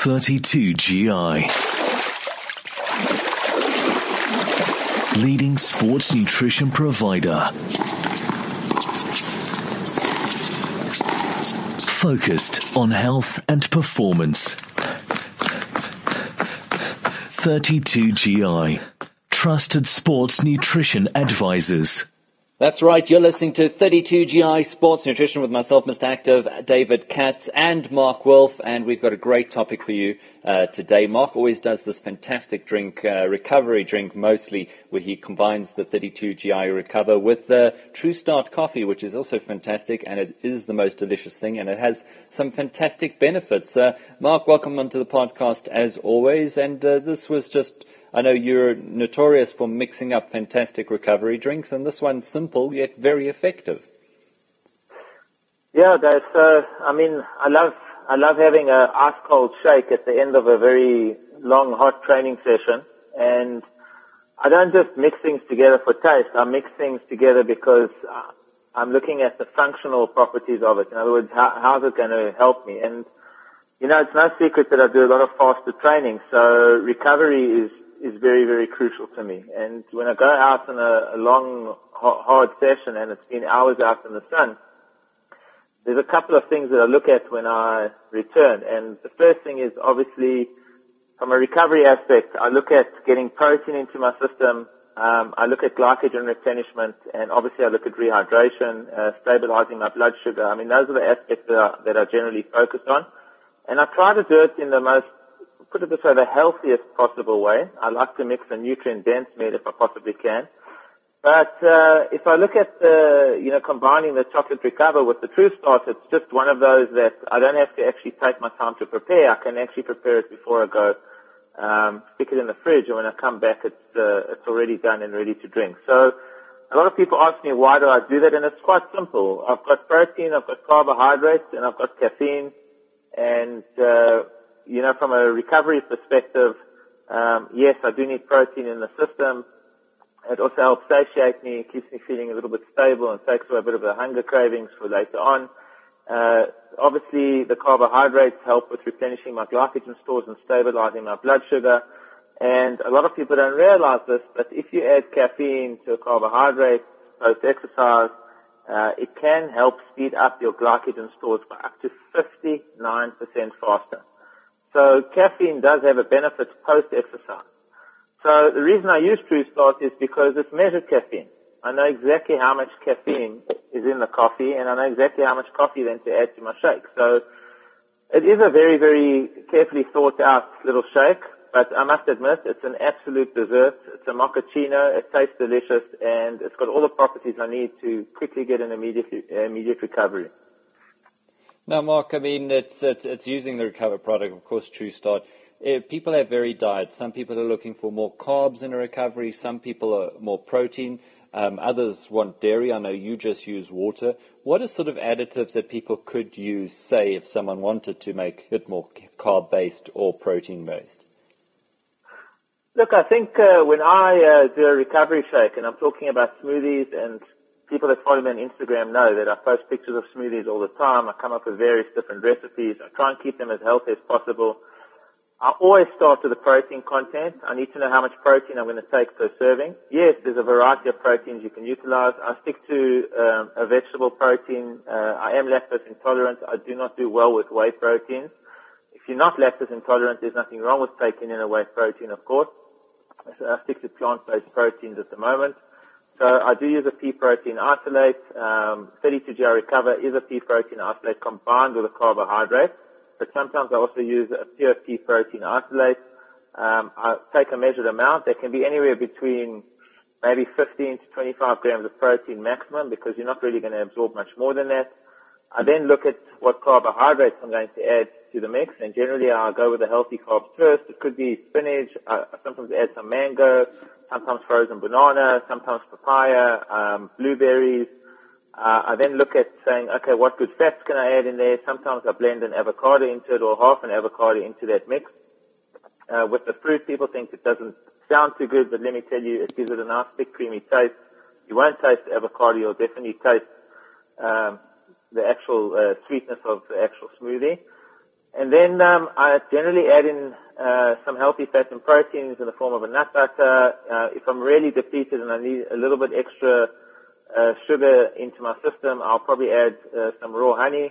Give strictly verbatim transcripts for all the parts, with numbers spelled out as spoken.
thirty-two G I. Leading sports nutrition provider. Focused on health and performance. thirty-two G I. Trusted sports nutrition advisors. That's right. You're listening to thirty-two G I Sports Nutrition with myself, Mister Active, David Katz, and Mark Wolf. And we've got a great topic for you uh, today. Mark always does this fantastic drink, uh, recovery drink mostly, where he combines the thirty-two G I Recover with uh, True Start coffee, which is also fantastic. And it is the most delicious thing. And it has some fantastic benefits. Uh, Mark, welcome onto the podcast as always. And uh, this was just... I know you're notorious for mixing up fantastic recovery drinks, and this one's simple yet very effective. Yeah, Dave. So, I mean, I love I love having a ice cold shake at the end of a very long, hot training session, and I don't just mix things together for taste. I mix things together because I'm looking at the functional properties of it. In other words, how, how's it going to help me? And you know, it's no secret that I do a lot of fasted training, so recovery is. is very, very crucial to me. And when I go out on a, a long, hard session and it's been hours out in the sun, there's a couple of things that I look at when I return. And the first thing is obviously from a recovery aspect, I look at getting protein into my system. Um, I look at glycogen replenishment, and obviously I look at rehydration, uh, stabilizing my blood sugar. I mean, those are the aspects that I, that I generally focus on. And I try to do it in the most put it this way, the healthiest possible way. I like to mix a nutrient-dense meal if I possibly can. But uh, if I look at the, you know, combining the chocolate recover with the True Start, it's just one of those that I don't have to actually take my time to prepare. I can actually prepare it before I go, um, stick it in the fridge, and when I come back, it's uh, it's already done and ready to drink. So a lot of people ask me, why do I do that? And it's quite simple. I've got protein, I've got carbohydrates, and I've got caffeine, and uh you know, from a recovery perspective, um, yes, I do need protein in the system. It also helps satiate me, keeps me feeling a little bit stable, and takes away a bit of the hunger cravings for later on. Uh, obviously, the carbohydrates help with replenishing my glycogen stores and stabilizing my blood sugar. And a lot of people don't realize this, but if you add caffeine to a carbohydrate post-exercise, uh, it can help speed up your glycogen stores by up to fifty-nine percent faster. So caffeine does have a benefit post-exercise. So the reason I use True Start is because it's measured caffeine. I know exactly how much caffeine is in the coffee, and I know exactly how much coffee then to add to my shake. So it is a very, very carefully thought out little shake, but I must admit it's an absolute dessert. It's a mochaccino. It tastes delicious, and it's got all the properties I need to quickly get an immediate, immediate recovery. Now, Mark, I mean, it's, it's, it's using the Recover product, of course, True Start. Uh, people have varied diets. Some people are looking for more carbs in a recovery. Some people are more protein. Um, others want dairy. I know you just use water. What are sort of additives that people could use, say, if someone wanted to make it more carb-based or protein-based? Look, I think uh, when I uh, do a recovery shake, and I'm talking about smoothies, and people that follow me on Instagram know that I post pictures of smoothies all the time. I come up with various different recipes. I try and keep them as healthy as possible. I always start with the protein content. I need to know how much protein I'm going to take per serving. Yes, there's a variety of proteins you can utilize. I stick to um, a vegetable protein. Uh, I am lactose intolerant. I do not do well with whey proteins. If you're not lactose intolerant, there's nothing wrong with taking in a whey protein, of course. So I stick to plant-based proteins at the moment. So I do use a pea protein isolate. Um, thirty-two G I Recover is a pea protein isolate combined with a carbohydrate. But sometimes I also use a pure pea protein isolate. Um, I take a measured amount. That can be anywhere between maybe fifteen to twenty-five grams of protein maximum, because you're not really going to absorb much more than that. I then look at what carbohydrates I'm going to add to the mix, and generally I'll go with the healthy carbs first. It could be spinach. I sometimes add some mango, sometimes frozen banana, sometimes papaya, um, blueberries. Uh, I then look at saying, okay, what good fats can I add in there? Sometimes I blend an avocado into it or half an avocado into that mix. Uh, with the fruit, people think it doesn't sound too good, but let me tell you, it gives it a nice, thick, creamy taste. You won't taste the avocado. You'll definitely taste um, the actual uh, sweetness of the actual smoothie. And then um, I generally add in uh, some healthy fats and proteins in the form of a nut butter. Uh, if I'm really depleted and I need a little bit extra uh, sugar into my system, I'll probably add uh, some raw honey.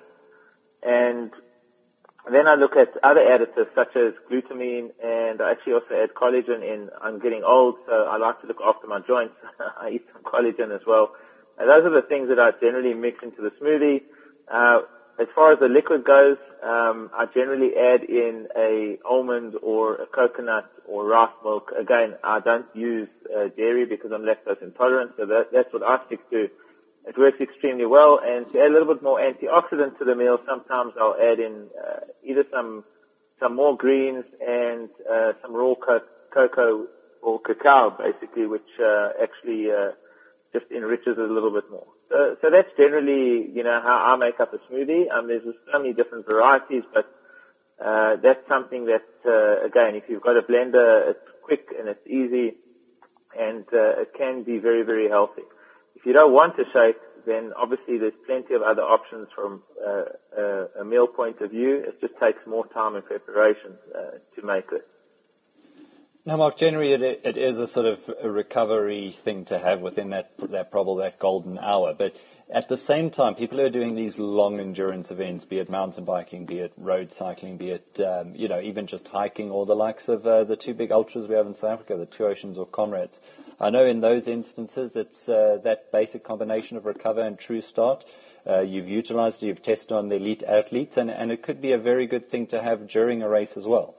And then I look at other additives such as glutamine, and I actually also add collagen in. I'm getting old, so I like to look after my joints. I eat some collagen as well. And those are the things that I generally mix into the smoothie. Uh, as far as the liquid goes, um, I generally add in a almond or a coconut or rice milk. Again, I don't use uh, dairy because I'm lactose intolerant, so that, that's what I stick to. It works extremely well, and to add a little bit more antioxidant to the meal, sometimes I'll add in uh, either some some more greens and uh, some raw co- cocoa or cacao, basically, which uh, actually uh, just enriches it a little bit more. So, so that's generally, you know, how I make up a smoothie. Um, there's so many different varieties, but uh, that's something that, uh, again, if you've got a blender, it's quick and it's easy, and uh, it can be very, very healthy. If you don't want to shake, then obviously there's plenty of other options from uh, uh, a meal point of view. It just takes more time and preparation uh, to make it. Now, Mark, generally it, it is a sort of a recovery thing to have within that that probably that golden hour. But at the same time, people who are doing these long endurance events, be it mountain biking, be it road cycling, be it um, you know even just hiking, or the likes of uh, the two big ultras we have in South Africa, the Two Oceans or Comrades. I know in those instances it's uh, that basic combination of recover and true start. Uh, you've utilized it, you've tested on the elite athletes, and, and it could be a very good thing to have during a race as well.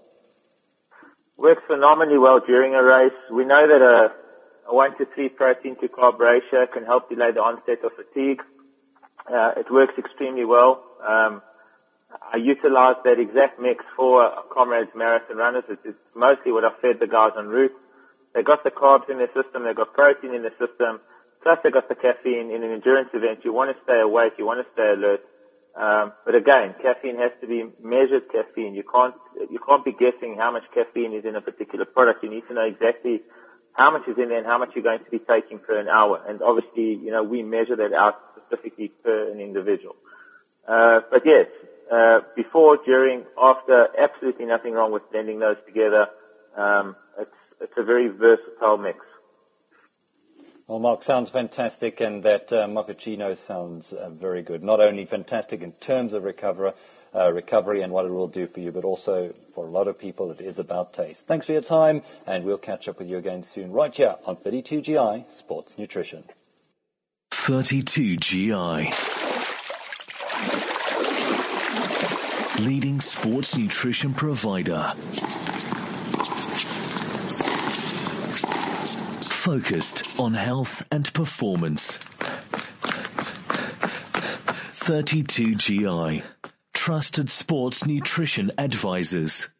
Works phenomenally well during a race. We know that a, a one to three protein to carb ratio can help delay the onset of fatigue. Uh, it works extremely well. Um, I utilize that exact mix for Comrades marathon runners. It's, it's mostly what I've fed the guys en route. They got the carbs in their system, they got protein in their system, plus they got the caffeine. In an endurance event, you want to stay awake, you want to stay alert. Um, but again, caffeine has to be measured caffeine. You can't, you can't be guessing how much caffeine is in a particular product. You need to know exactly how much is in there and how much you're going to be taking per an hour. And obviously, you know, we measure that out specifically per an individual. Uh, but yes, uh, before, during, after, absolutely nothing wrong with blending those together. Um, it's, it's a very versatile mix. Well, Mark, sounds fantastic, and that uh, mochaccino sounds uh, very good. Not only fantastic in terms of recover, uh, recovery and what it will do for you, but also for a lot of people it is about taste. Thanks for your time, and we'll catch up with you again soon, right here on thirty-two G I Sports Nutrition. thirty-two G I. Leading sports nutrition provider. Focused on health and performance. thirty-two G I. Trusted sports nutrition advisors.